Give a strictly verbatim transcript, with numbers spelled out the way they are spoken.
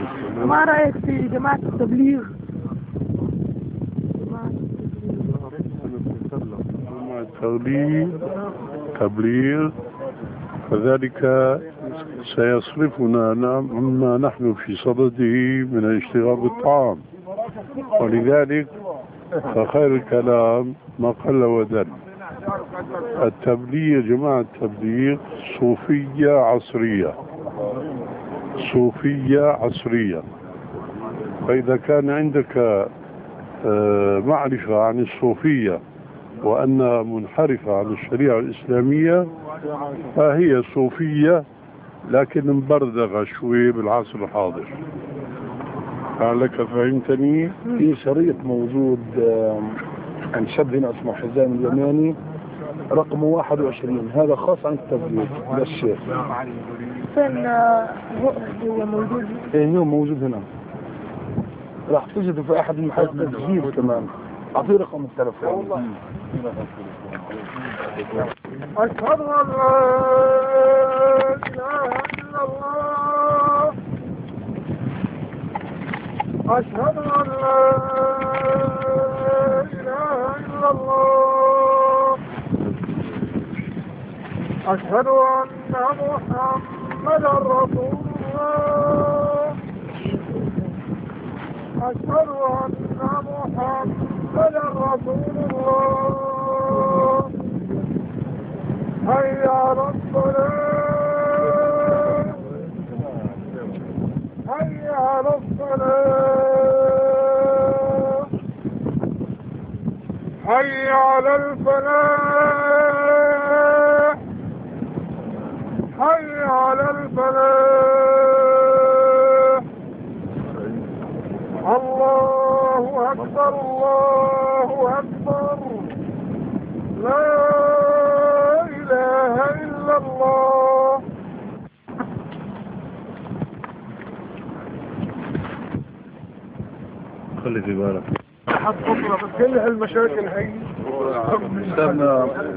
ما رأيك في جماعة التبليغ؟ جماعة التبليغ تبليغ فذلك سيصرفنا مما نحن في صدده من الاشتغال بالطعام، ولذلك فخير الكلام ما قل ودل. التبليغ جماعة التبليغ صوفية عصرية، صوفية عصرية. فإذا كان عندك معرفة عن الصوفية وأنها منحرفة عن الشريعة الإسلامية فهي صوفية لكن مبردغة شوي بالعصر الحاضر. لعلك فهمتني؟ في شريط موجود عند شاب هنا اسمه حزام اليماني رقم واحد وعشرين، هذا خاص عن التبليغ للشيخ. فين هو موجود؟ ايه هو موجود هنا، راح تجده في احد المحلات تسجيل كمان. اعطيه رقم التلفون. أشهد أن لا إله إلا الله، أشهد أن لا إله إلا الله، أشهد أن محمدا رسول الله، أشهد أن محمدا رسول الله. هيا على الصلاة، هيا على الصلاة، هيا على الفلاح، هيا على الفلاح. الله أكبر، الله أكبر، لا إله إلا الله. خلي في بالك كل هالمشاكل هي